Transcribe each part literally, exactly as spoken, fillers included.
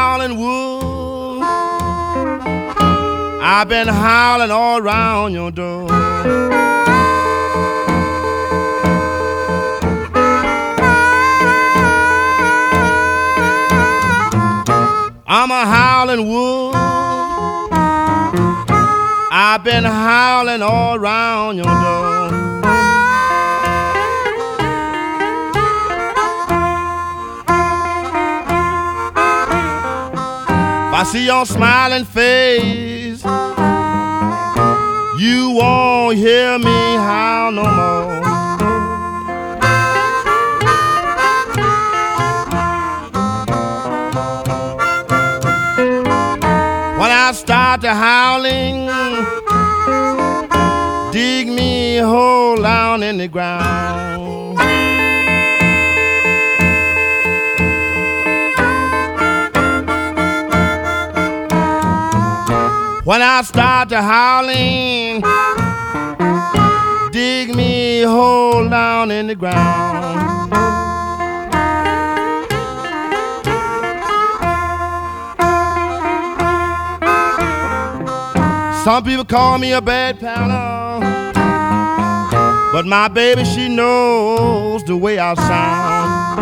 howling wolf. I've been howling all around your door. I'm a howling wolf. I've been howling all around your door. If I see your smiling face, you won't hear me howl no more. When I start to howling, dig me a hole down in the ground. When I start to howling, dig me a hole down in the ground. Some people call me a bad pal, but my baby, she knows the way I sound.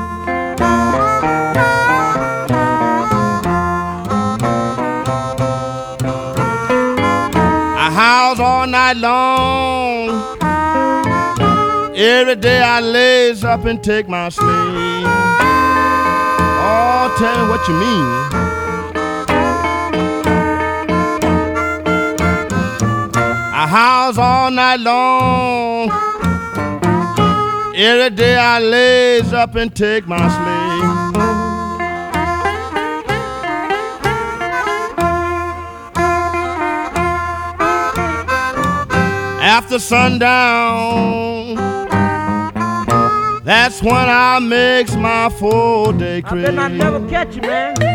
I house all night long. Every day I lays up and take my sleep. Oh, tell me what you mean. I house all night long. Every day I lays up and take my sleep. After sundown, that's when I makes my full day creep. I bet I never catch you, man.